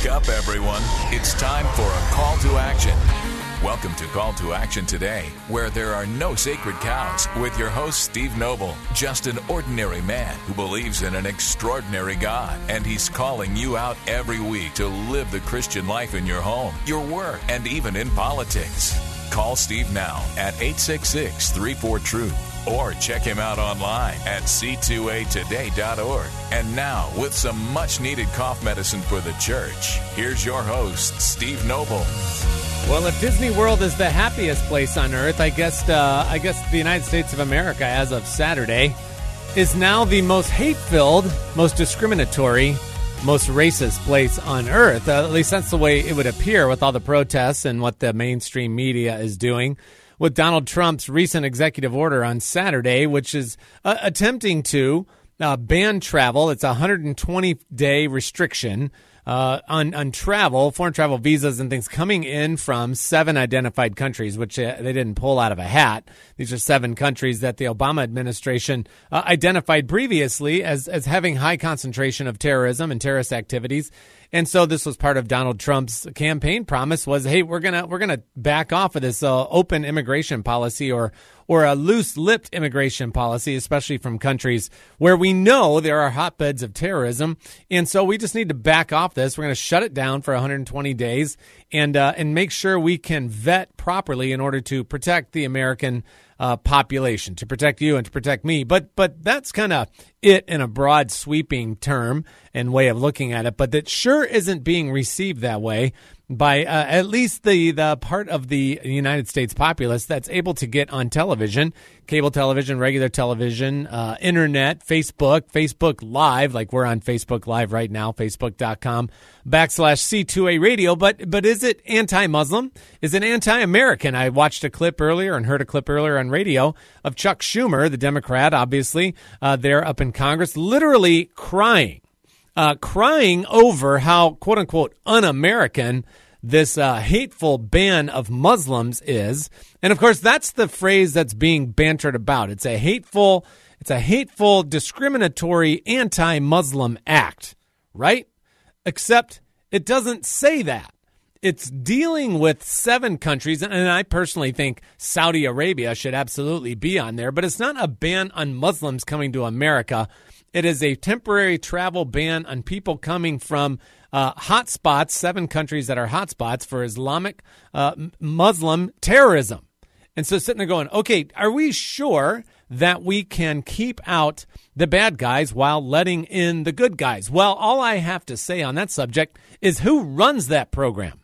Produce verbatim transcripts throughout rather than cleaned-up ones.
Wake up, everyone. It's time for a call to action. Welcome to Call to Action Today, where there are no sacred cows, with your host, Steve Noble, just an ordinary man who believes in an extraordinary God, and he's calling you out every week to live the Christian life in your home, your work, and even in politics. Call Steve now at eight six six, three four, truth, or check him out online at c two a today dot org. And now, with some much-needed cough medicine for the church, here's your host, Steve Noble. Well, if Disney World is the happiest place on earth, I guess uh, I guess the United States of America, as of Saturday, is now the most hate-filled, most discriminatory, most racist place on earth. Uh, at least that's the way it would appear with all the protests and what the mainstream media is doing. With Donald Trump's recent executive order on Saturday, which is uh, attempting to uh, ban travel. It's a one hundred twenty day restriction Uh, on, on travel, foreign travel visas and things coming in from seven identified countries, which uh, they didn't pull out of a hat. These are seven countries that the Obama administration uh, identified previously as, as having high concentration of terrorism and terrorist activities. And so this was part of Donald Trump's campaign promise was, hey, we're going to we're going to back off of this uh, open immigration policy or or a loose-lipped immigration policy, especially from countries where we know there are hotbeds of terrorism. And so we just need to back off this. We're going to shut it down for one hundred twenty days and uh, and make sure we can vet properly in order to protect the American uh, population, to protect you and to protect me. But but that's kind of it in a broad, sweeping term and way of looking at it. But that sure isn't being received that way by uh, at least the, the part of the United States populace that's able to get on television, cable television, regular television, uh, internet, Facebook, Facebook Live, like we're on Facebook Live right now, facebook.com backslash C2A radio. But but is it anti-Muslim? Is it anti-American? I watched a clip earlier and heard a clip earlier on radio of Chuck Schumer, the Democrat, obviously, uh, there up in Congress, literally crying. Uh, crying over how, quote unquote, un-American this uh, hateful ban of Muslims is. And of course, that's the phrase that's being bantered about. It's a hateful, it's a hateful, discriminatory, anti-Muslim act, right? Except it doesn't say that. It's dealing with seven countries, and I personally think Saudi Arabia should absolutely be on there, but it's not a ban on Muslims coming to America. It is a temporary travel ban on people coming from uh, hot spots, seven countries that are hot spots for Islamic uh, Muslim terrorism. And so sitting there going, okay, are we sure that we can keep out the bad guys while letting in the good guys? Well, all I have to say on that subject is who runs that program?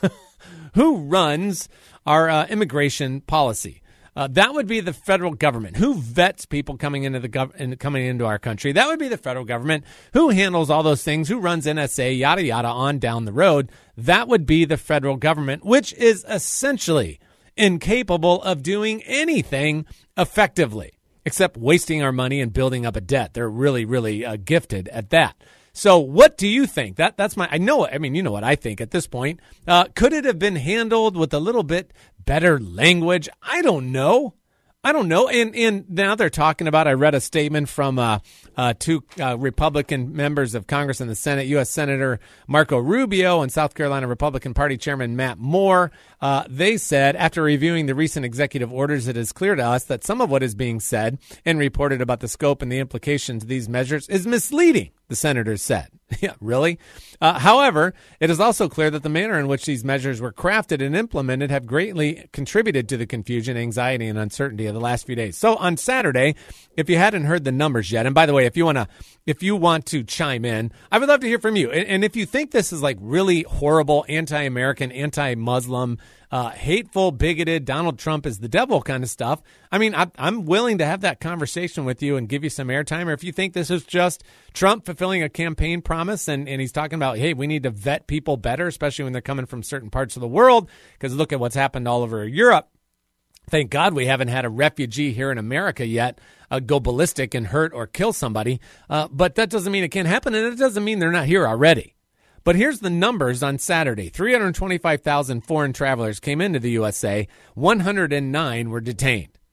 Who runs our uh, immigration policy? Uh, that would be the federal government. Who vets people coming into the gov- coming into our country? That would be the federal government. Who handles all those things? Who runs N S A? Yada yada on down the road. That would be the federal government, which is essentially incapable of doing anything effectively except wasting our money and building up a debt. They're really, really uh, gifted at that. So what do you think? That that's my, I know, I mean, you know what I think at this point. Uh, could it have been handled with a little bit better language? I don't know. I don't know. And and now they're talking about, I read a statement from uh, uh, two uh, Republican members of Congress and the Senate, U S Senator Marco Rubio and South Carolina Republican Party Chairman Matt Moore. Uh, they said, after reviewing the recent executive orders, it is clear to us that some of what is being said and reported about the scope and the implications of these measures is misleading, the senators said. Yeah, really? Uh, however, it is also clear that the manner in which these measures were crafted and implemented have greatly contributed to the confusion, anxiety, and uncertainty of the last few days. So on Saturday, if you hadn't heard the numbers yet, and by the way, if you want to if you want to chime in, I would love to hear from you. And, and if you think this is like really horrible, anti-American, anti-Muslim, uh, hateful, bigoted, Donald Trump is the devil kind of stuff, I mean, I, I'm willing to have that conversation with you and give you some airtime. Or if you think this is just Trump fulfilling a campaign promise and, and he's talking about, hey, we need to vet people better, especially when they're coming from certain parts of the world, because look at what's happened all over Europe. Thank God we haven't had a refugee here in America yet uh, go ballistic and hurt or kill somebody. Uh, but that doesn't mean it can't happen, and it doesn't mean they're not here already. But here's the numbers on Saturday. three hundred twenty-five thousand foreign travelers came into the U S A. one hundred nine were detained.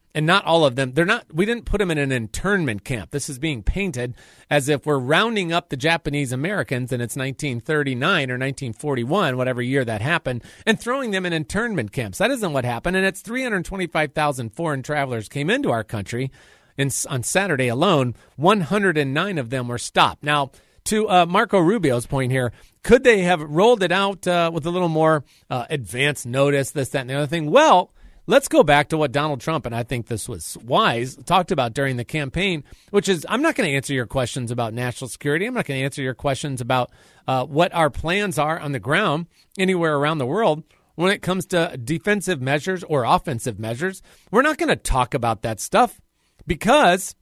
And not all of them. They're not. We didn't put them in an internment camp. This is being painted as if we're rounding up the Japanese Americans and it's nineteen thirty-nine or nineteen forty-one, whatever year that happened, and throwing them in internment camps. That isn't what happened. And it's three hundred twenty-five thousand foreign travelers came into our country. And on Saturday alone, one hundred nine of them were stopped. Now, to uh, Marco Rubio's point here, could they have rolled it out uh, with a little more uh, advance notice, this, that, and the other thing? Well, let's go back to what Donald Trump, and I think this was wise, talked about during the campaign, which is I'm not going to answer your questions about national security. I'm not going to answer your questions about uh, what our plans are on the ground anywhere around the world when it comes to defensive measures or offensive measures. We're not going to talk about that stuff because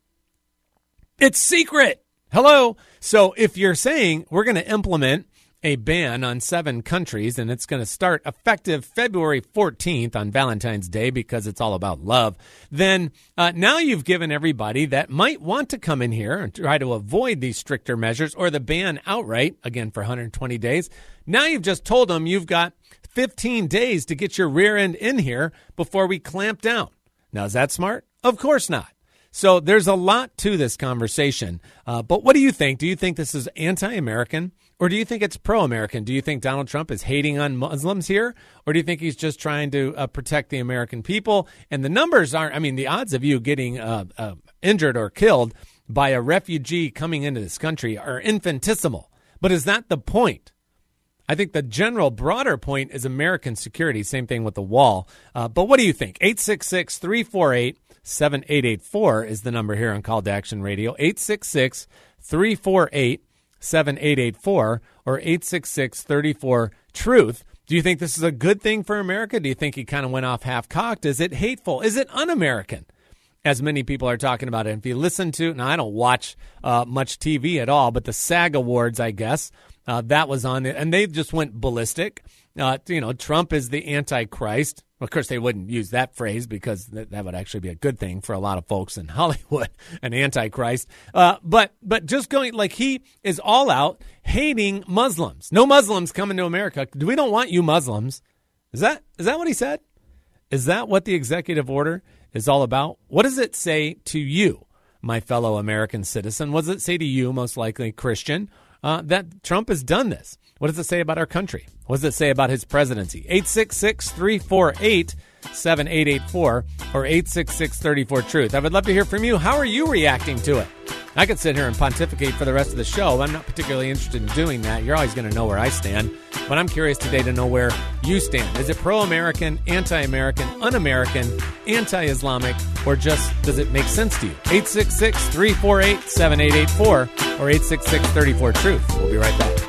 it's secret. Hello. So if you're saying we're going to implement a ban on seven countries, and it's going to start effective February fourteenth on Valentine's Day because it's all about love, then uh, now you've given everybody that might want to come in here and try to avoid these stricter measures or the ban outright, again, for one hundred twenty days. Now you've just told them you've got fifteen days to get your rear end in here before we clamp down. Now, is that smart? Of course not. So there's a lot to this conversation. Uh, but what do you think? Do you think this is anti-American? Or do you think it's pro-American? Do you think Donald Trump is hating on Muslims here? Or do you think he's just trying to uh, protect the American people? And the numbers aren't, I mean, the odds of you getting uh, uh, injured or killed by a refugee coming into this country are infinitesimal. But is that the point? I think the general broader point is American security. Same thing with the wall. Uh, but what do you think? eight six six, three four eight, seven eight eight four is the number here on Call to Action Radio. eight six six, three four eight, seven eight eight four or eight six six, three four, truth. Do you think this is a good thing for America? Do you think he kind of went off half-cocked? Is it hateful? Is it un-American? As many people are talking about it. If you listen to, now I don't watch uh, much T V at all, but the SAG Awards, I guess, uh, that was on it, and they just went ballistic. Uh, you know, Trump is the Antichrist. Of course, they wouldn't use that phrase because that, that would actually be a good thing for a lot of folks in Hollywood, an Antichrist. Uh, but but just going like he is all out hating Muslims. No Muslims coming to America. We don't want you Muslims. Is that is that what he said? Is that what the executive order is all about? What does it say to you, my fellow American citizen? What does it say to you, most likely Christian, uh, that Trump has done this? What does it say about our country? What does it say about his presidency? eight six six, three four eight, seven eight eight four or eight six six, three four, truth. I would love to hear from you. How are you reacting to it? I could sit here and pontificate for the rest of the show. I'm not particularly interested in doing that. You're always going to know where I stand. But I'm curious today to know where you stand. Is it pro-American, anti-American, un-American, anti-Islamic, or just does it make sense to you? eight six six, three four eight, seven eight eight four or eight six six, three four, truth. We'll be right back.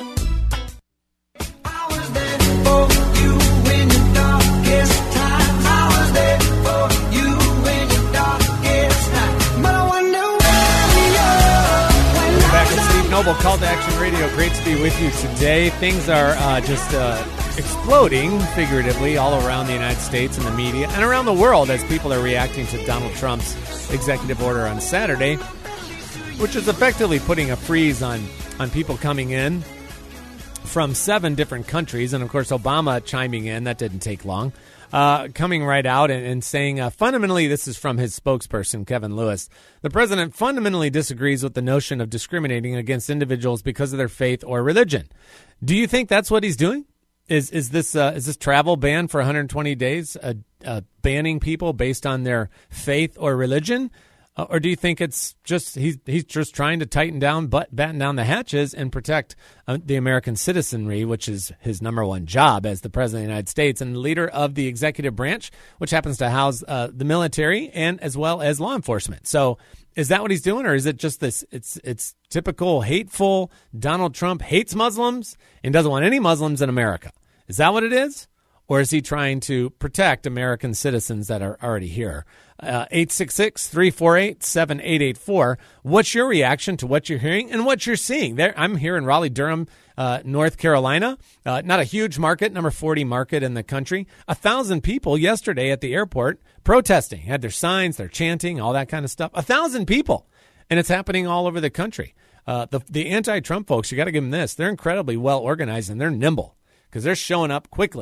Noble, Call to Action Radio. Great to be with you today. Things are uh, just uh, exploding, figuratively, all around the United States and the media and around the world as people are reacting to Donald Trump's executive order on Saturday, which is effectively putting a freeze on, on people coming in from seven different countries. And, of course, Obama chiming in. That didn't take long. Uh, coming right out and, and saying, uh, fundamentally, this is from his spokesperson, Kevin Lewis. The president fundamentally disagrees with the notion of discriminating against individuals because of their faith or religion. Do you think that's what he's doing? Is is this uh, is this travel ban for one hundred twenty days, uh, uh, banning people based on their faith or religion? Uh, or do you think it's just he's he's just trying to tighten down, but batten down the hatches and protect uh, the American citizenry, which is his number one job as the president of the United States and leader of the executive branch, which happens to house uh, the military and as well as law enforcement. So is that what he's doing, or is it just this? It's it's typical hateful Donald Trump hates Muslims and doesn't want any Muslims in America. Is that what it is? Or is he trying to protect American citizens that are already here? Uh, eight six six, three four eight, seven eight eight four. What's your reaction to what you're hearing and what you're seeing? There, I'm here in Raleigh-Durham, uh, North Carolina. Uh, not a huge market, number forty market in the country. A thousand people yesterday at the airport protesting. Had their signs, their chanting, all that kind of stuff. A thousand people. And it's happening all over the country. Uh, the, the anti-Trump folks, you got to give them this. They're incredibly well organized and they're nimble because they're showing up quickly.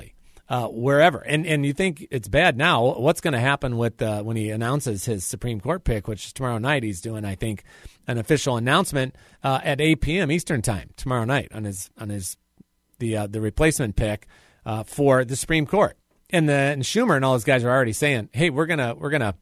uh, wherever. And and you think it's bad now. What's going to happen with uh, when he announces his Supreme Court pick, which is tomorrow night? He's doing, I think, an official announcement uh, at eight p.m. Eastern time tomorrow night on his on his the uh, the replacement pick uh, for the Supreme Court. And then Schumer and all those guys are already saying, "Hey, we're gonna we're gonna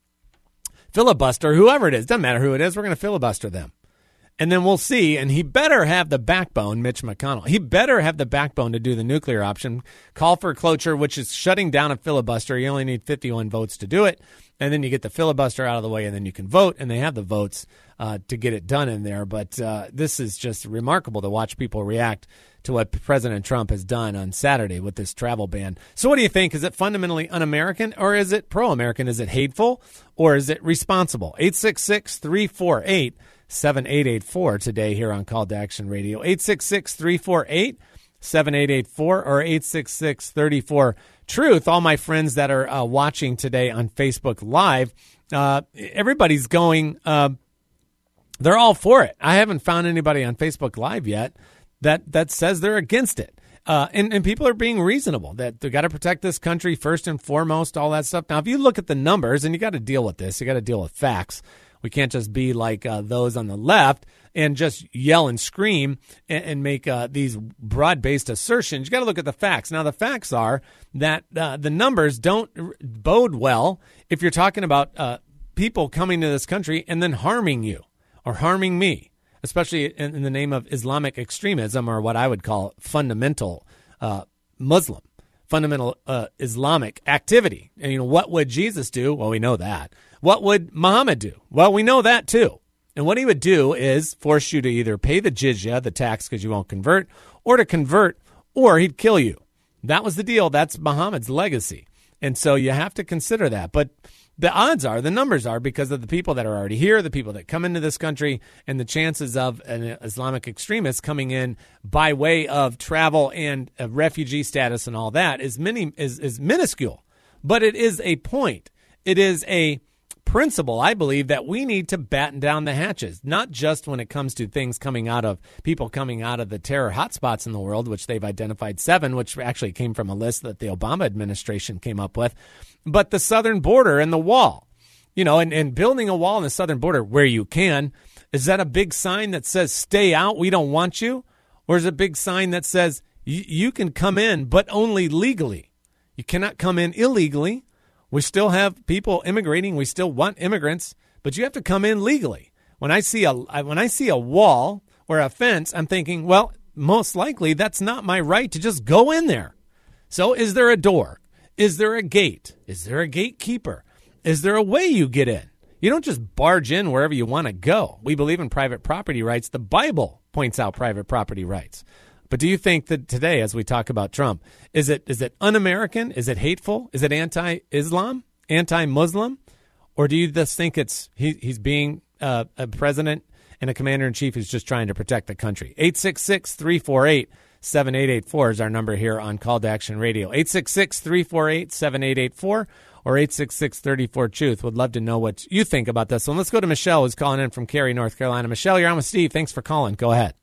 filibuster whoever it is. Doesn't matter who it is. We're gonna filibuster them." And then we'll see, and he better have the backbone, Mitch McConnell. He better have the backbone to do the nuclear option, call for cloture, which is shutting down a filibuster. You only need fifty-one votes to do it, and then you get the filibuster out of the way, and then you can vote, and they have the votes uh, to get it done in there. But uh, this is just remarkable to watch people react to what President Trump has done on Saturday with this travel ban. So what do you think? Is it fundamentally un-American, or is it pro-American? Is it hateful, or is it responsible? eight six six, three four eight, seven eight eight four today here on Call to Action Radio. eight six six, three four eight, seven eight eight four or eight six six, three four, truth. All my friends that are uh, watching today on Facebook Live, uh, everybody's going, uh, they're all for it. I haven't found anybody on Facebook Live yet that, that says they're against it. Uh, and, and people are being reasonable, that they got to protect this country first and foremost, all that stuff. Now, if you look at the numbers, and you got to deal with this, you got to deal with facts. We can't just be like uh, those on the left and just yell and scream and, and make uh, these broad-based assertions. You got to look at the facts. Now, the facts are that uh, the numbers don't bode well if you're talking about uh, people coming to this country and then harming you or harming me, especially in, in the name of Islamic extremism, or what I would call fundamental uh, Muslim, fundamental uh, Islamic activity. And, you know, what would Jesus do? Well, we know that. What would Muhammad do? Well, we know that too. And what he would do is force you to either pay the jizya, the tax, because you won't convert, or to convert, or he'd kill you. That was the deal. That's Muhammad's legacy. And so you have to consider that. But the odds are, the numbers are, because of the people that are already here, the people that come into this country, and the chances of an Islamic extremist coming in by way of travel and a refugee status and all that is many is, is minuscule. But it is a point. It is a principle, I believe, that we need to batten down the hatches, not just when it comes to things coming out of people coming out of the terror hotspots in the world, which they've identified seven, which actually came from a list that the Obama administration came up with, but the southern border and the wall, you know, and, and building a wall on the southern border where you can. Is that a big sign that says, stay out, we don't want you? Or is it a big sign that says, you can come in, but only legally? You cannot come in illegally. We still have people immigrating. We still want immigrants, but you have to come in legally. When I see a when I see a wall or a fence, I'm thinking, well, most likely that's not my right to just go in there. So is there a door? Is there a gate? Is there a gatekeeper? Is there a way you get in? You don't just barge in wherever you want to go. We believe in private property rights. The Bible points out private property rights. But do you think that today, as we talk about Trump, is it is it un-American? Is it hateful? Is it anti-Islam, anti-Muslim? Or do you just think it's he, he's being uh, a president and a commander-in-chief who's just trying to protect the country? eight six six, three four eight, seven eight eight four is our number here on Call to Action Radio. eight six six, three four eight, seven eight eight four or eight six six, three four, truth. Would love to know what you think about this. So let's go to Michelle, who's calling in from Cary, North Carolina. Michelle, you're on with Steve. Thanks for calling. Go ahead.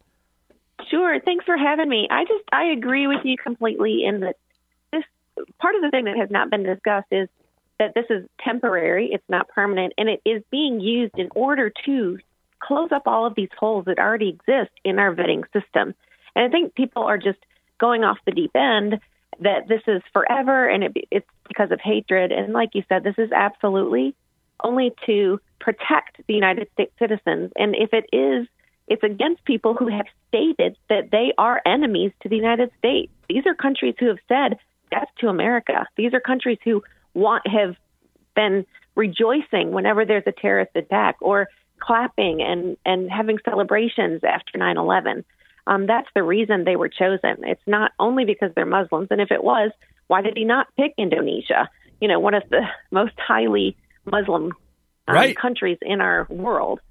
Sure. Thanks for having me. I just, I agree with you completely in that this part of the thing that has not been discussed is that this is temporary. It's not permanent, and it is being used in order to close up all of these holes that already exist in our vetting system. And I think people are just going off the deep end that this is forever and it, it's because of hatred. And like you said, this is absolutely only to protect the United States citizens. And if it is, it's against people who have stated that they are enemies to the United States. These are countries who have said death to America. These are countries who want have been rejoicing whenever there's a terrorist attack or clapping and, and having celebrations after nine eleven. Um, that's the reason they were chosen. It's not only because they're Muslims. And if it was, why did he not pick Indonesia? You know, one of the most highly Muslim um, right. countries in our world.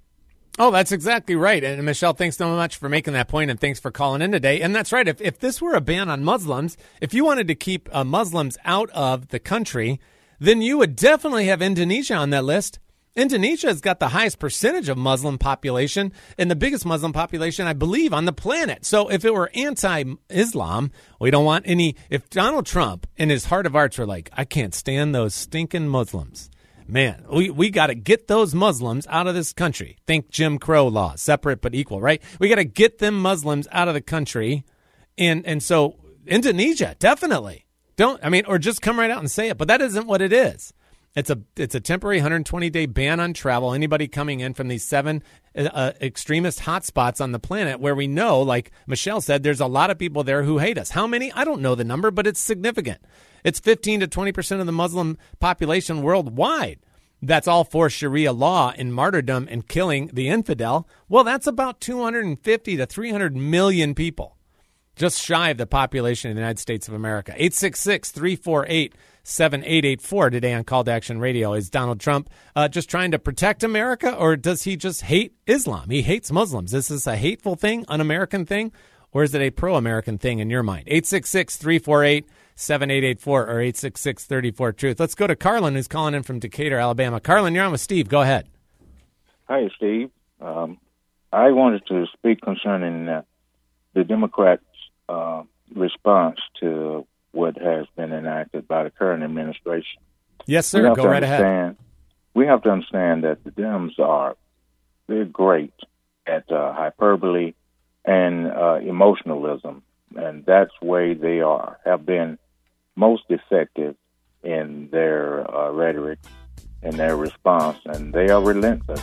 Oh, that's exactly right. And Michelle, thanks so much for making that point, and thanks for calling in today. And that's right. If if this were a ban on Muslims, if you wanted to keep uh, Muslims out of the country, then you would definitely have Indonesia on that list. Indonesia has got the highest percentage of Muslim population and the biggest Muslim population, I believe, on the planet. So if it were anti-Islam, we don't want any. If Donald Trump in his heart of hearts were like, I can't stand those stinking Muslims, man, we, we got to get those Muslims out of this country. Think Jim Crow laws, separate but equal, right? We got to get them Muslims out of the country. And, and so Indonesia, definitely. Don't, I mean, or just come right out and say it. But that isn't what it is. It's a it's a temporary one hundred twenty day ban on travel. Anybody coming in from these seven uh, extremist hotspots on the planet where we know, like Michelle said, there's a lot of people there who hate us. How many? I don't know the number, but it's significant. It's fifteen to twenty percent of the Muslim population worldwide. That's all for Sharia law and martyrdom and killing the infidel. Well, that's about two hundred fifty to three hundred million people, just shy of the population of the United States of America. eight six six, three four eight, seven eight eight four today on Call to Action Radio. Is Donald Trump uh, just trying to protect America, or does he just hate Islam? He hates Muslims. Is this a hateful thing, un-American thing, or is it a pro-American thing in your mind? eight six six, three four eight, seven eight eight four or eight six six, three four, truth. Let's go to Carlin, who's calling in from Decatur, Alabama. Carlin, you're on with Steve. Go ahead. Hi, Steve. Um, I wanted to speak concerning uh, the Democrats' uh, response to what has been enacted by the current administration. Yes, sir. Go right ahead. We have to understand that the Dems are, they're great at uh, hyperbole and uh, emotionalism, and that's the way they are, have been most effective in their uh, rhetoric and their response, and they are relentless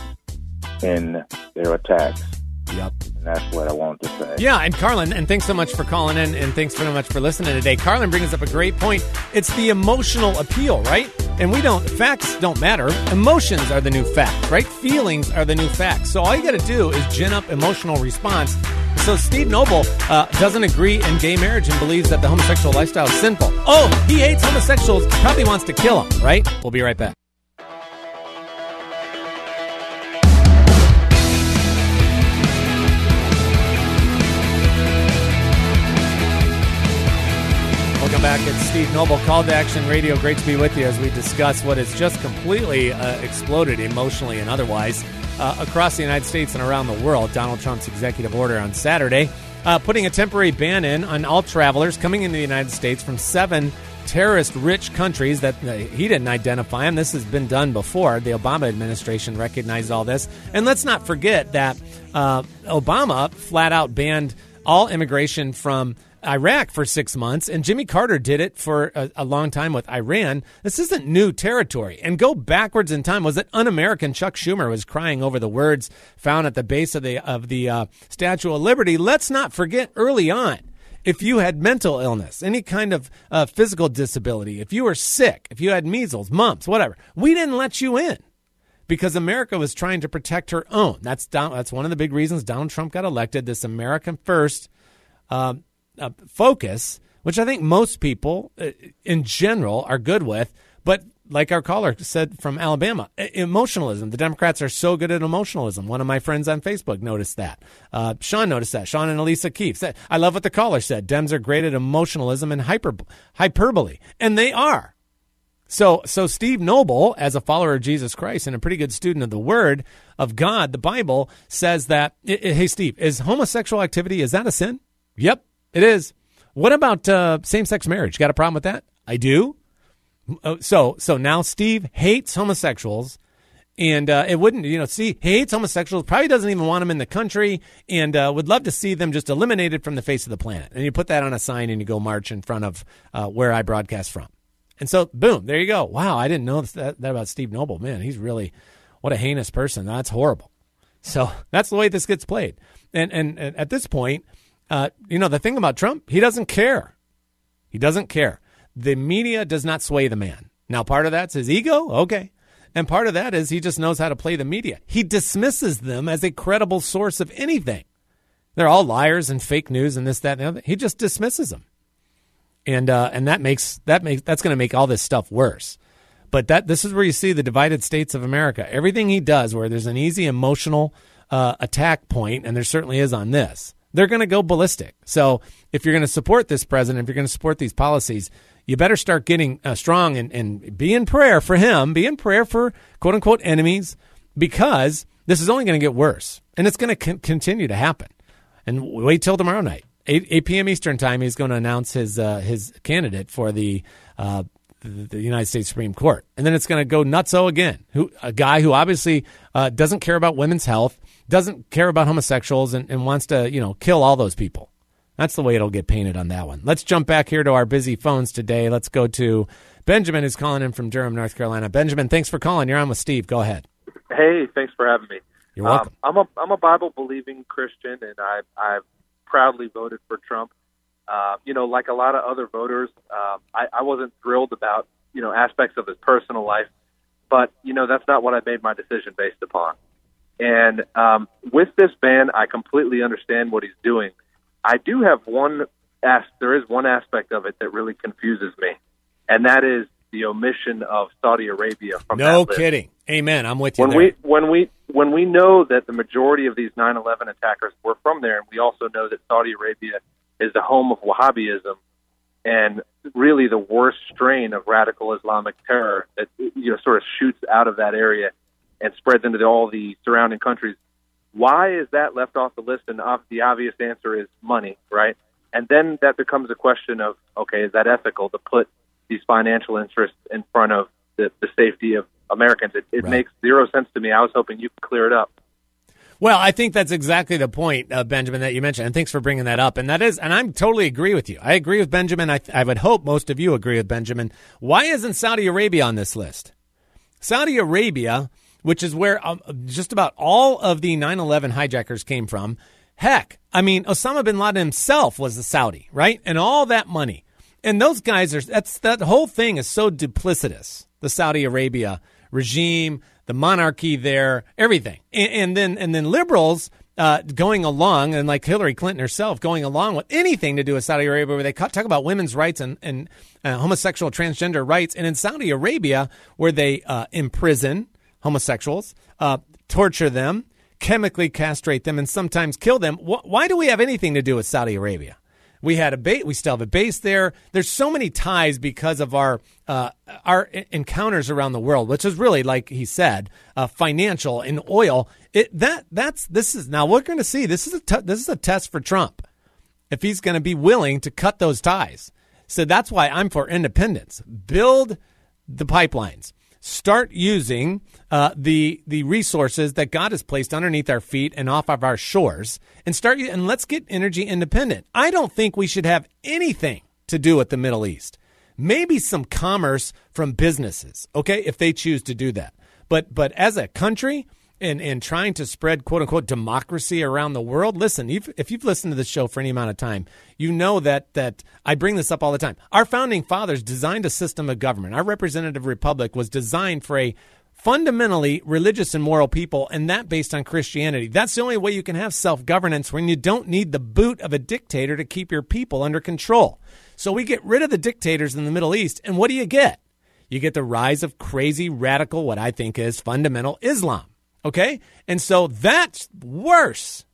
in their attacks. Yep. And that's what I wanted to say. Yeah, and Carlin, and thanks so much for calling in, and thanks very much for listening today. Carlin brings up a great point. It's the emotional appeal, right? And we don't, facts don't matter. Emotions are the new facts, right? Feelings are the new facts. So all you got to do is gin up emotional response. So Steve Noble uh, doesn't agree in gay marriage and believes that the homosexual lifestyle is sinful. Oh, he hates homosexuals, probably wants to kill them, right? We'll be right back. Welcome back. It's Steve Noble, Call to Action Radio. Great to be with you as we discuss what has just completely uh, exploded emotionally and otherwise uh, across the United States and around the world. Donald Trump's executive order on Saturday, uh, putting a temporary ban in on all travelers coming into the United States from seven terrorist-rich countries that uh, he didn't identify them. This has been done before. The Obama administration recognized all this. And let's not forget that uh, Obama flat-out banned all immigration from Iraq for six months, and Jimmy Carter did it for a, a long time with Iran. This isn't new territory. And go backwards in time. Was it un-American Chuck Schumer was crying over the words found at the base of the of the uh, Statue of Liberty? Let's not forget early on, if you had mental illness, any kind of uh, physical disability, if you were sick, if you had measles, mumps, whatever, we didn't let you in because America was trying to protect her own. That's Don, that's one of the big reasons Donald Trump got elected, this American first uh, Uh, focus, which I think most people uh, in general are good with. But like our caller said from Alabama, emotionalism. The Democrats are so good at emotionalism. One of my friends on Facebook noticed that. Uh, Sean noticed that. Sean and Elisa Keefe said, I love what the caller said. Dems are great at emotionalism and hyper, hyperbole. And they are. So, so Steve Noble, as a follower of Jesus Christ and a pretty good student of the Word of God, the Bible says that, hey, Steve, is homosexual activity, is that a sin? Yep. It is. What about uh, same-sex marriage? Got a problem with that? I do. So so now Steve hates homosexuals, and uh, it wouldn't, you know, see, he hates homosexuals, probably doesn't even want them in the country, and uh, would love to see them just eliminated from the face of the planet. And you put that on a sign and you go march in front of uh, where I broadcast from. And so, boom, there you go. Wow, I didn't know that, that about Steve Noble. Man, he's really, what a heinous person. That's horrible. So that's the way this gets played. And, and, and at this point, Uh, you know, the thing about Trump, he doesn't care. He doesn't care. The media does not sway the man. Now, part of that's his ego. Okay. And part of that is he just knows how to play the media. He dismisses them as a credible source of anything. They're all liars and fake news and this, that, and the other. He just dismisses them. And, uh, and that makes, that makes, that's going to make all this stuff worse. But that, this is where you see the divided states of America. Everything he does where there's an easy emotional, uh, attack point, and there certainly is on this, they're going to go ballistic. So if you're going to support this president, if you're going to support these policies, you better start getting uh, strong and, and be in prayer for him, be in prayer for quote-unquote enemies, because this is only going to get worse, and it's going to con- continue to happen. And wait till tomorrow night, eight p.m. Eastern time, he's going to announce his uh, his candidate for the, uh, the the United States Supreme Court. And then it's going to go nutso again. Who A guy who obviously uh, doesn't care about women's health, doesn't care about homosexuals, and, and wants to, you know, kill all those people. That's the way it'll get painted on that one. Let's jump back here to our busy phones today. Let's go to Benjamin, who's calling in from Durham, North Carolina. Benjamin, thanks for calling. You're on with Steve. Go ahead. Hey, thanks for having me. You're welcome. Um, I'm a I'm a Bible-believing Christian, and I I've proudly voted for Trump. Uh, you know, like a lot of other voters, uh, I, I wasn't thrilled about, you know, aspects of his personal life, but, you know, that's not what I made my decision based upon. And um, with this ban, I completely understand what he's doing. I do have one, as- there is one aspect of it that really confuses me, and that is the omission of Saudi Arabia from that No list. kidding. Amen. I'm with you When there. we when we when we know that the majority of these nine eleven attackers were from there, and we also know that Saudi Arabia is the home of Wahhabism and really the worst strain of radical Islamic terror that, you know, sort of shoots out of that area and spreads into the, all the surrounding countries. Why is that left off the list? And the obvious answer is money, right? And then that becomes a question of, okay, is that ethical to put these financial interests in front of the, the safety of Americans? It, it Right. makes zero sense to me. I was hoping you could clear it up. Well, I think that's exactly the point, uh, Benjamin, that you mentioned, and thanks for bringing that up. And that is, and I'm totally agree with you. I agree with Benjamin. I, I would hope most of you agree with Benjamin. Why isn't Saudi Arabia on this list? Saudi Arabia, which is where um, just about all of the nine eleven hijackers came from. Heck, I mean, Osama bin Laden himself was a Saudi, right? And all that money. And those guys are, that's, that whole thing is so duplicitous. The Saudi Arabia regime, the monarchy there, everything. And, and then, and then liberals, uh, going along, and like Hillary Clinton herself going along with anything to do with Saudi Arabia, where they talk about women's rights and, and uh, homosexual transgender rights. And in Saudi Arabia, where they uh, imprison homosexuals, uh, torture them, chemically castrate them, and sometimes kill them. Wh- why do we have anything to do with Saudi Arabia? We had a base. We still have a base there. There's so many ties because of our uh, our encounters around the world, which is really, like he said, uh, financial and oil. It that that's this is now we're going to see. This is a t- this is a test for Trump if he's going to be willing to cut those ties. So that's why I'm for independence. Build the pipelines. Start using uh, the the resources that God has placed underneath our feet and off of our shores, and start and let's get energy independent. I don't think we should have anything to do with the Middle East. Maybe some commerce from businesses, okay, if they choose to do that. But but as a country and and trying to spread quote unquote democracy around the world, listen, you've, if you've listened to this show for any amount of time, you know that that I bring this up all the time. Our founding fathers designed a system of government. Our representative republic was designed for a fundamentally religious and moral people, and that based on Christianity. That's the only way you can have self-governance, when you don't need the boot of a dictator to keep your people under control. So we get rid of the dictators in the Middle East, and what do you get? You get the rise of crazy, radical, what I think is fundamental Islam. Okay, and so that's worse.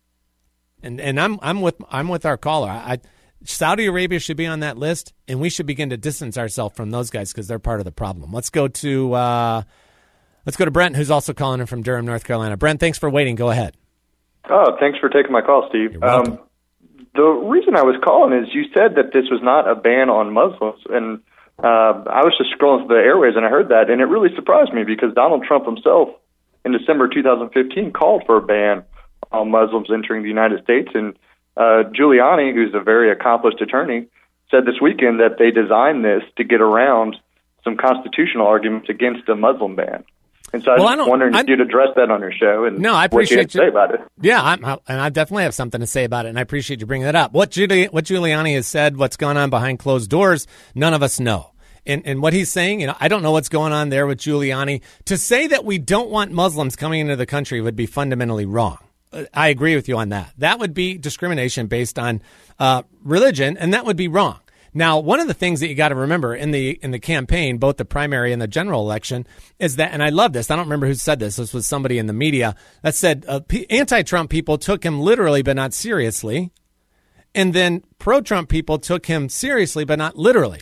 And and I'm I'm with I'm with our caller. I, I, Saudi Arabia should be on that list, and we should begin to distance ourselves from those guys because they're part of the problem. Let's go to uh, let's go to Brent, who's also calling in from Durham, North Carolina. Brent, thanks for waiting. Go ahead. Oh, thanks for taking my call, Steve. You're welcome. Um, the reason I was calling is you said that this was not a ban on Muslims, and uh, I was just scrolling through the airways and I heard that, and it really surprised me because Donald Trump himself, in December two thousand fifteen, called for a ban on Muslims entering the United States. And uh, Giuliani, who's a very accomplished attorney, said this weekend that they designed this to get around some constitutional arguments against a Muslim ban. And so I was Well, I just wondering I'm- if you'd address that on your show and No, I what you appreciate had to you- say about it. Yeah, I'm, and I definitely have something to say about it, and I appreciate you bringing that up. What, Giuli, what Giuliani has said, what's going on behind closed doors, none of us know. And, and what he's saying, you know, I don't know what's going on there with Giuliani. To say that we don't want Muslims coming into the country would be fundamentally wrong. I agree with you on that. That would be discrimination based on uh, religion, and that would be wrong. Now, one of the things that you got to remember in the in the campaign, both the primary and the general election, is that, and I love this, I don't remember who said this, this was somebody in the media that said uh, P- anti-Trump people took him literally but not seriously, and then pro-Trump people took him seriously but not literally.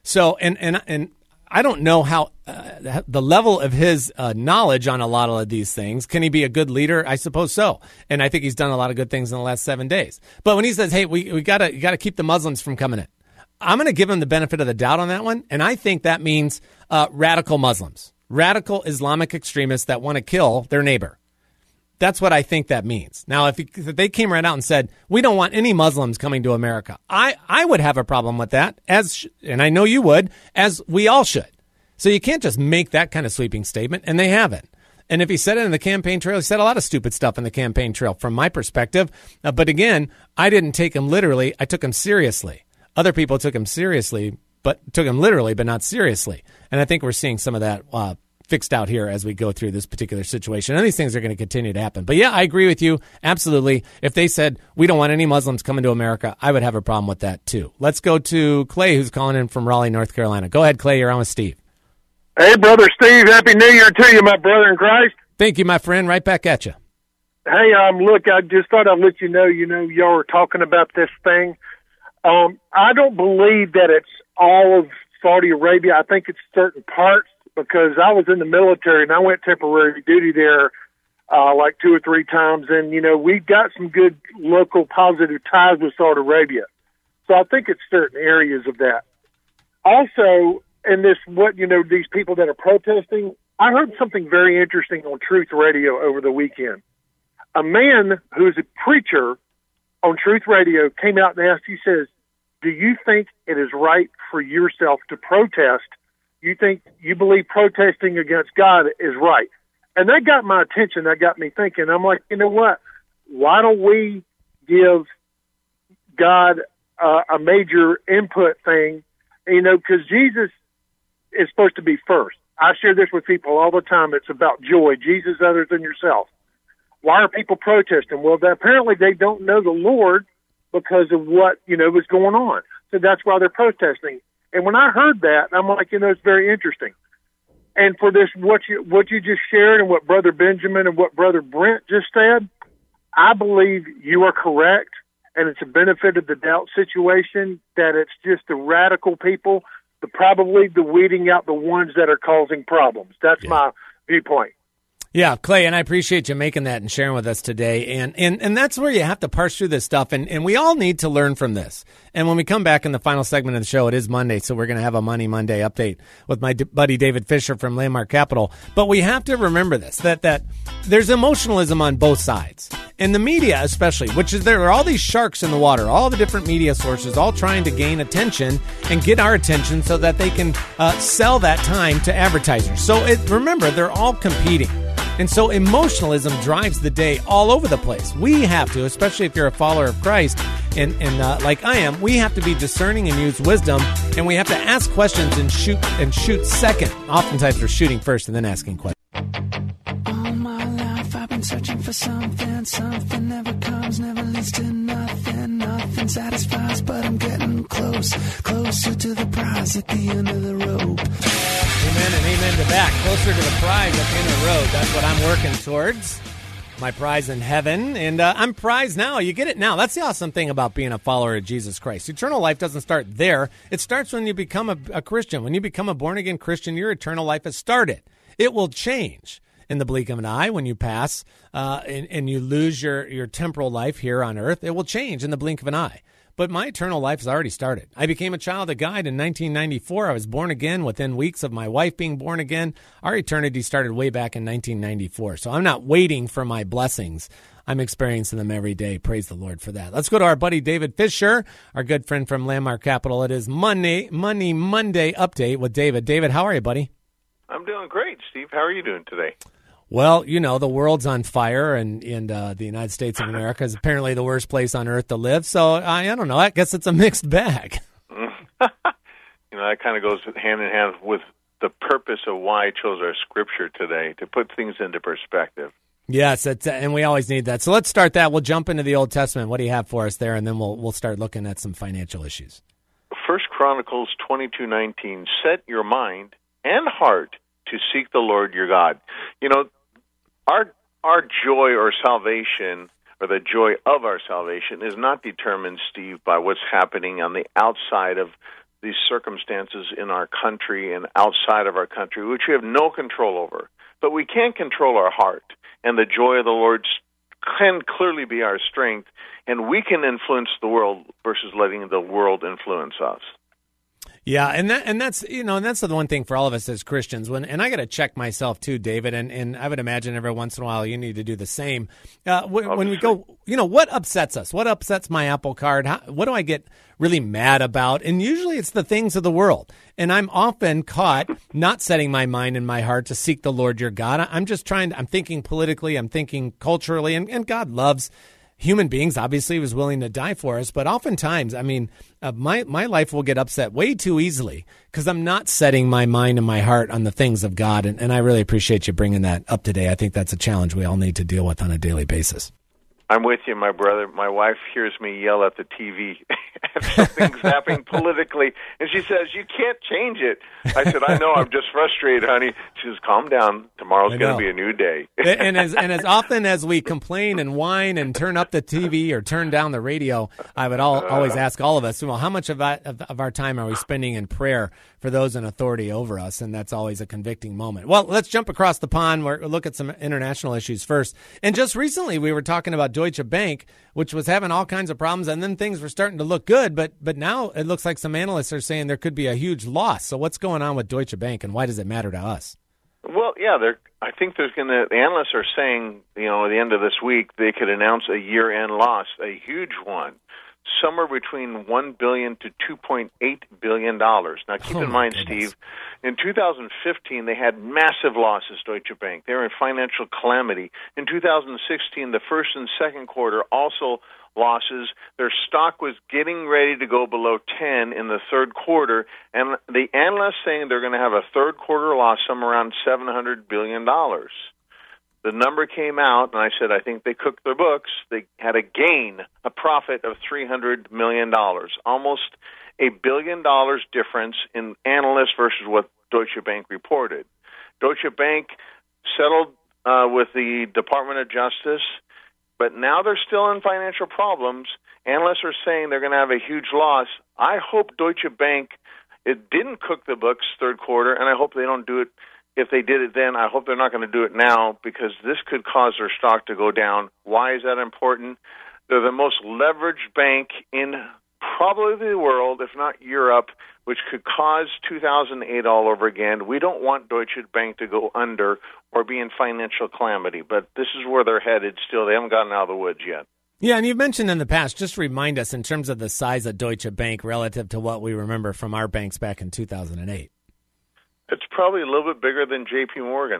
So, and and and I don't know how uh, the level of his uh, knowledge on a lot of these things. Can he be a good leader? I suppose so. And I think he's done a lot of good things in the last seven days. But when he says, "Hey, we we gotta you gotta keep the Muslims from coming in," I'm going to give him the benefit of the doubt on that one. And I think that means uh, radical Muslims, radical Islamic extremists that want to kill their neighbor. That's what I think that means. Now, if, he, if they came right out and said, we don't want any Muslims coming to America, I, I would have a problem with that, as and I know you would, as we all should. So you can't just make that kind of sweeping statement, and they haven't. And if he said it in the campaign trail, he said a lot of stupid stuff in the campaign trail from my perspective. Uh, but again, I didn't take him literally. I took him seriously. Other people took him seriously, but took him literally, but not seriously. And I think we're seeing some of that uh, fixed out here as we go through this particular situation. And these things are going to continue to happen. But yeah, I agree with you. Absolutely. If they said, we don't want any Muslims coming to America, I would have a problem with that too. Let's go to Clay, who's calling in from Raleigh, North Carolina. Go ahead, Clay. You're on with Steve. Hey, Brother Steve. Happy New Year to you, my brother in Christ. Thank you, my friend. Right back at you. Hey, um, look, I just thought I'd let you know, you know, y'all are talking about this thing. Um, I don't believe that it's all of Saudi Arabia. I think it's certain parts, because I was in the military and I went temporary duty there uh, like two or three times. And, you know, we got some good local positive ties with Saudi Arabia. So I think it's certain areas of that. Also, in this, what, you know, these people that are protesting, I heard something very interesting on Truth Radio over the weekend. A man who's a preacher on Truth Radio came out and asked, he says, do you think it is right for yourself to protest? You think, you believe protesting against God is right? And that got my attention. That got me thinking. I'm like, you know what? Why don't we give God uh, a major input thing? You know, because Jesus is supposed to be first. I share this with people all the time. It's about joy. Jesus other than yourself. Why are people protesting? Well, they, apparently they don't know the Lord because of what, you know, was going on. So that's why they're protesting. And when I heard that, I'm like, you know, it's very interesting. And for this, what you what you just shared and what Brother Benjamin and what Brother Brent just said, I believe you are correct. And it's a benefit of the doubt situation that it's just the radical people, the probably the weeding out the ones that are causing problems. That's yeah. my viewpoint. Yeah, Clay, and I appreciate you making that and sharing with us today. And and, and that's where you have to parse through this stuff, and, and we all need to learn from this. And when we come back in the final segment of the show, it is Monday, so we're going to have a Money Monday update with my d- buddy David Fisher from Landmark Capital. But we have to remember this, that that there's emotionalism on both sides. And the media especially, which is there are all these sharks in the water, all the different media sources, all trying to gain attention and get our attention so that they can uh, sell that time to advertisers. So it, remember, they're all competing. And so emotionalism drives the day all over the place. We have to, especially if you're a follower of Christ, and, and uh, like I am, we have to be discerning and use wisdom, and we have to ask questions and shoot and shoot second. Oftentimes we're shooting first and then asking questions. All my life I've been searching for something, something never comes, never leads to nothing, nothing satisfies, but I'm getting close, closer to the prize at the end of the rope. Amen and amen to that. Closer to the prize at the end of the road. That's what I'm working towards. My prize in heaven. And uh, I'm prized now. You get it now. That's the awesome thing about being a follower of Jesus Christ. Eternal life doesn't start there. It starts when you become a, a Christian. When you become a born-again Christian, your eternal life has started. It will change in the blink of an eye when you pass uh, and, and you lose your, your temporal life here on earth. It will change in the blink of an eye. But my eternal life has already started. I became a child of God in nineteen ninety-four. I was born again within weeks of my wife being born again. Our eternity started way back in nineteen ninety-four. So I'm not waiting for my blessings. I'm experiencing them every day. Praise the Lord for that. Let's go to our buddy David Fisher, our good friend from Landmark Capital. It is Monday, Money Monday update with David. David, how are you, buddy? I'm doing great, Steve. How are you doing today? Well, you know, the world's on fire, and, and uh, the United States of America is apparently the worst place on earth to live. So, I, I don't know. I guess it's a mixed bag. You know, that kind of goes hand in hand with the purpose of why I chose our scripture today, to put things into perspective. Yes, it's, and we always need that. So let's start that. We'll jump into the Old Testament. What do you have for us there? And then we'll we'll start looking at some financial issues. First Chronicles twenty-two nineteen, set your mind and heart to seek the Lord your God. You know, our our joy or salvation, or the joy of our salvation, is not determined, Steve, by what's happening on the outside of these circumstances in our country and outside of our country, which we have no control over. But we can control our heart, and the joy of the Lord can clearly be our strength, and we can influence the world versus letting the world influence us. Yeah, and that and that's you know, and that's the one thing for all of us as Christians. When and I got to check myself too, David, and, and I would imagine every once in a while you need to do the same. Uh, when, when we go, you know, what upsets us? What upsets my Apple Card? How, what do I get really mad about? And usually it's the things of the world. And I'm often caught not setting my mind and my heart to seek the Lord your God. I'm just trying to, I'm thinking politically, I'm thinking culturally, and, and God loves human beings. Obviously, he was willing to die for us. But oftentimes, I mean, uh, my, my life will get upset way too easily because I'm not setting my mind and my heart on the things of God. And, and I really appreciate you bringing that up today. I think that's a challenge we all need to deal with on a daily basis. I'm with you, my brother. My wife hears me yell at the T V if something's happening politically, and she says, "You can't change it." I said, "I know. I'm just frustrated, honey." She says, "Calm down. Tomorrow's going to be a new day." and as and as often as we complain and whine and turn up the T V or turn down the radio, I would all, always ask all of us, well, how much of, that, of, of our time are we spending in prayer for those in authority over us? And that's always a convicting moment. Well, let's jump across the pond. We'll look at some international issues first. And just recently, we were talking about Deutsche Bank, which was having all kinds of problems, and then things were starting to look good. But but now it looks like some analysts are saying there could be a huge loss. So what's going on with Deutsche Bank, and why does it matter to us? Well, yeah, I think there's going to. The analysts are saying, you know, at the end of this week, they could announce a year-end loss, a huge one, somewhere between one billion to two point eight billion dollars. Now, keep oh in mind, goodness. Steve, in two thousand fifteen, they had massive losses, Deutsche Bank. They were in financial calamity. In two thousand sixteen, the first and second quarter also losses. Their stock was getting ready to go below ten in the third quarter, and the analysts saying they're going to have a third quarter loss somewhere around seven hundred billion dollars. The number came out, and I said, I think they cooked their books. They had a gain, a profit of three hundred million dollars, almost a billion dollars difference in analysts versus what Deutsche Bank reported. Deutsche Bank settled uh, with the Department of Justice, but now they're still in financial problems. Analysts are saying they're going to have a huge loss. I hope Deutsche Bank, it didn't cook the books third quarter, and I hope they don't do it. If they did it then, I hope they're not going to do it now, because this could cause their stock to go down. Why is that important? They're the most leveraged bank in probably the world, if not Europe, which could cause two thousand eight all over again. We don't want Deutsche Bank to go under or be in financial calamity, but this is where they're headed still. They haven't gotten out of the woods yet. Yeah, and you've mentioned in the past, just remind us in terms of the size of Deutsche Bank relative to what we remember from our banks back in two thousand eight. It's probably a little bit bigger than J P Morgan.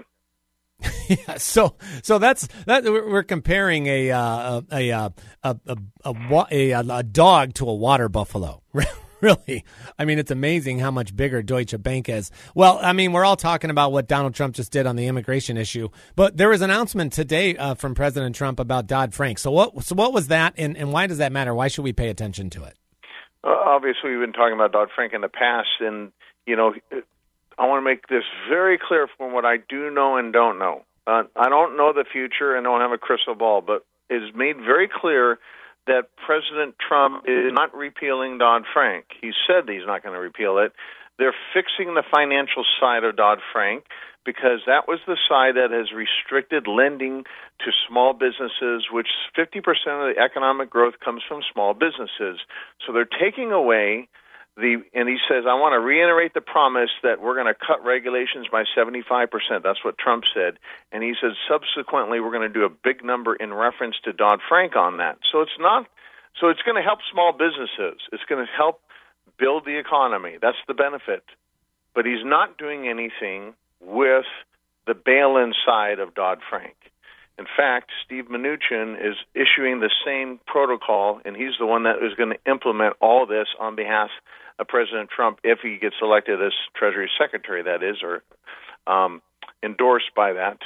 Yeah, so so that's that. We're comparing a uh, a, a, a, a, a, a, a dog to a water buffalo. Really, I mean, it's amazing how much bigger Deutsche Bank is. Well, I mean, we're all talking about what Donald Trump just did on the immigration issue, but there was an announcement today uh, from President Trump about Dodd-Frank. So what? So what was that, and, and why does that matter? Why should we pay attention to it? Uh, obviously, we've been talking about Dodd-Frank in the past, and you know. It, I want to make this very clear from what I do know and don't know. Uh, I don't know the future and don't have a crystal ball, but it is made very clear that President Trump is not repealing Dodd-Frank. He said he's not going to repeal it. They're fixing the financial side of Dodd-Frank because that was the side that has restricted lending to small businesses, which fifty percent of the economic growth comes from small businesses. So they're taking away The, and he says, I want to reiterate the promise that we're going to cut regulations by seventy-five percent. That's what Trump said. And he says, subsequently, we're going to do a big number in reference to Dodd-Frank on that. So it's not, so it's going to help small businesses. It's going to help build the economy. That's the benefit. But he's not doing anything with the bail-in side of Dodd-Frank. In fact, Steve Mnuchin is issuing the same protocol, and he's the one that is going to implement all this on behalf of President Trump if he gets elected as Treasury Secretary, that is, or um, endorsed by that.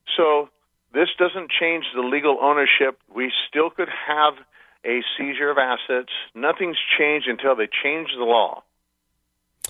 So this doesn't change the legal ownership. We still could have a seizure of assets. Nothing's changed until they change the law.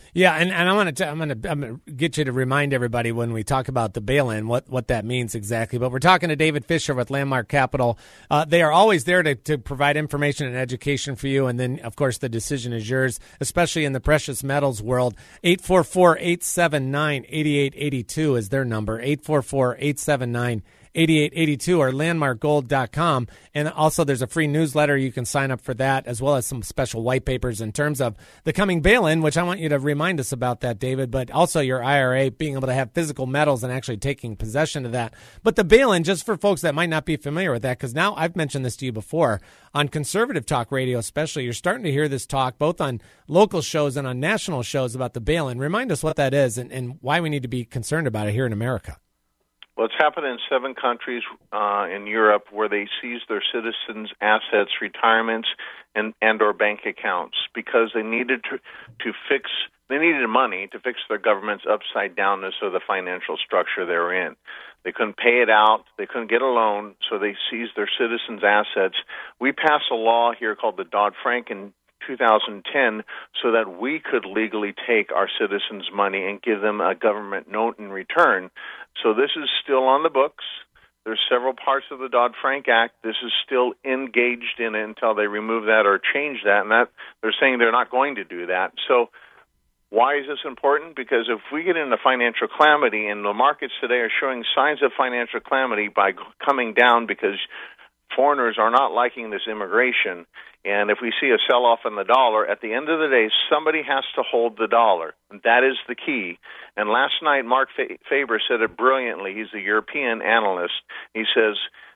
Yeah, and, and I want to I'm going to I'm going to get you to remind everybody when we talk about the bail-in what, what that means exactly. But we're talking to David Fisher with Landmark Capital. Uh, they are always there to, to provide information and education for you, and then of course the decision is yours, especially in the precious metals world. eight four four, eight seven nine, eight eight eight two is their number. eight four four, eight seven nine, eight eight eight two or landmark gold dot com. And also there's a free newsletter. You can sign up for that, as well as some special white papers in terms of the coming bail-in, which I want you to remind us about that, David, but also your I R A, being able to have physical metals and actually taking possession of that. But the bail-in, just for folks that might not be familiar with that, because now I've mentioned this to you before, on conservative talk radio especially, you're starting to hear this talk both on local shows and on national shows about the bail-in. Remind us what that is and, and why we need to be concerned about it here in America. Well, it's happened in seven countries uh, in Europe where they seized their citizens' assets, retirements, and and or bank accounts because they needed to to fix they needed money to fix their government's upside downness of the financial structure they were in. They couldn't pay it out. They couldn't get a loan, so they seized their citizens' assets. We passed a law here called the Dodd-Frank in two thousand ten so that we could legally take our citizens' money and give them a government note in return. So this is still on the books. There's several parts of the Dodd-Frank Act. This is still engaged in it until they remove that or change that, and that they're saying they're not going to do that. So why is this important? Because if we get into financial calamity, and the markets today are showing signs of financial calamity by coming down because foreigners are not liking this immigration, and if we see a sell-off in the dollar, at the end of the day, somebody has to hold the dollar. That is the key. And last night, Mark Faber said it brilliantly. He's a European analyst. He says,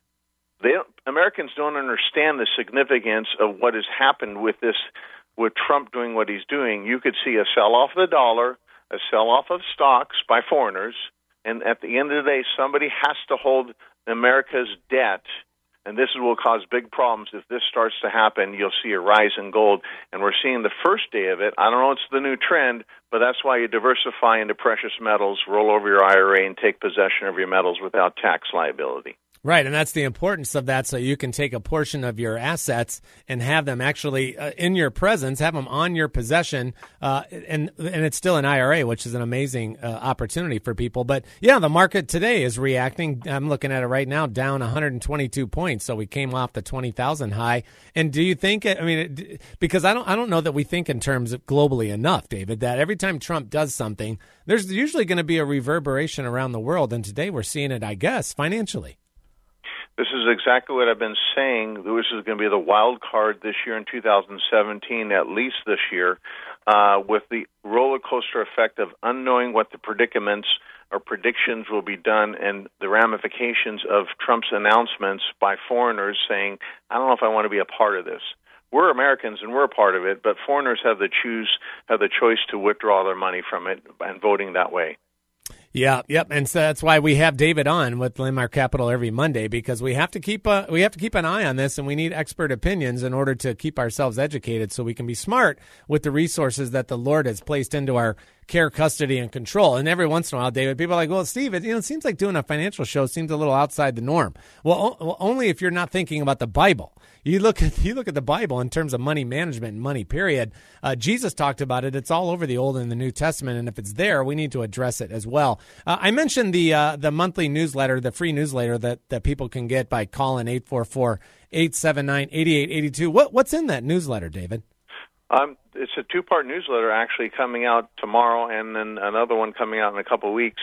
they, Americans don't understand the significance of what has happened with this, with Trump doing what he's doing. You could see a sell-off of the dollar, a sell-off of stocks by foreigners, and at the end of the day, somebody has to hold America's debt. And this will cause big problems. If this starts to happen, you'll see a rise in gold. And we're seeing the first day of it. I don't know if it's the new trend, but that's why you diversify into precious metals, roll over your I R A, and take possession of your metals without tax liability. Right, and that's the importance of that, so you can take a portion of your assets and have them actually uh, in your presence, have them on your possession, uh, and and it's still an I R A, which is an amazing uh, opportunity for people. But, yeah, the market today is reacting. I'm looking at it right now, down one hundred twenty-two points, so we came off the twenty thousand high. And do you think, I mean, it, because I don't, I don't know that we think in terms of globally enough, David, that every time Trump does something, there's usually going to be a reverberation around the world, and today we're seeing it, I guess, financially. This is exactly what I've been saying. This is going to be the wild card this year in two thousand seventeen, at least this year, uh, with the roller coaster effect of unknowing what the predicaments or predictions will be done and the ramifications of Trump's announcements by foreigners saying, I don't know if I want to be a part of this. We're Americans and we're a part of it, but foreigners have the choose have the choice to withdraw their money from it and voting that way. Yeah, yep, and so that's why we have David on with Landmark Capital every Monday, because we have to keep a, we have to keep an eye on this, and we need expert opinions in order to keep ourselves educated, so we can be smart with the resources that the Lord has placed into our care, custody, and control. And every once in a while, David, people are like, well, Steve, it, you know, it seems like doing a financial show seems a little outside the norm. Well, o- well, only if you're not thinking about the Bible. You look at you look at the Bible in terms of money management and money, period. Uh, Jesus talked about it. It's all over the Old and the New Testament, and if it's there, we need to address it as well. Uh, I mentioned the uh, the monthly newsletter, the free newsletter that, that people can get by calling eight four four, eight seven nine, eight eight eight two. What, what's in that newsletter, David? Um, it's a two-part newsletter actually coming out tomorrow, and then another one coming out in a couple of weeks.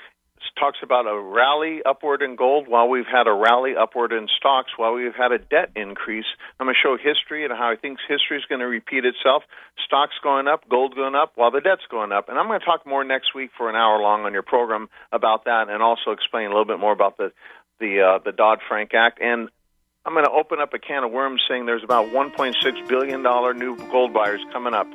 It talks about a rally upward in gold while we've had a rally upward in stocks, while we've had a debt increase. I'm going to show history and how I think history is going to repeat itself. Stocks going up, gold going up, while the debt's going up. And I'm going to talk more next week for an hour long on your program about that, and also explain a little bit more about the the uh, the Dodd-Frank Act. And I'm going to open up a can of worms saying there's about one point six billion dollars new gold buyers coming up.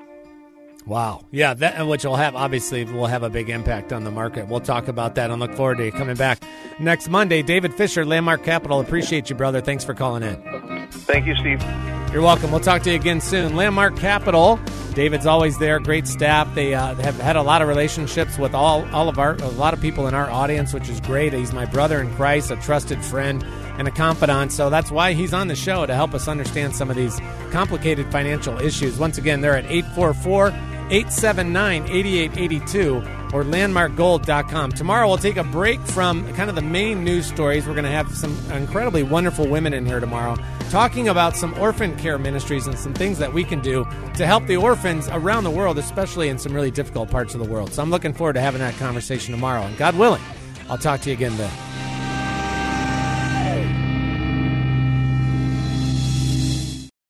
Wow. Yeah, that, which will have, obviously, will have a big impact on the market. We'll talk about that and look forward to you coming back next Monday. David Fisher, Landmark Capital. Appreciate you, brother. Thanks for calling in. Thank you, Steve. You're welcome. We'll talk to you again soon. Landmark Capital. David's always there. Great staff. They uh, have had a lot of relationships with all, all of our, a lot of people in our audience, which is great. He's my brother in Christ, a trusted friend, and a confidant. So that's why he's on the show, to help us understand some of these complicated financial issues. Once again, they're at eight four four, eight seven nine, eight eight eight two or landmark gold dot com. Tomorrow we'll take a break from kind of the main news stories. We're going to have some incredibly wonderful women in here tomorrow talking about some orphan care ministries and some things that we can do to help the orphans around the world, especially in some really difficult parts of the world. So I'm looking forward to having that conversation tomorrow. And God willing, I'll talk to you again then.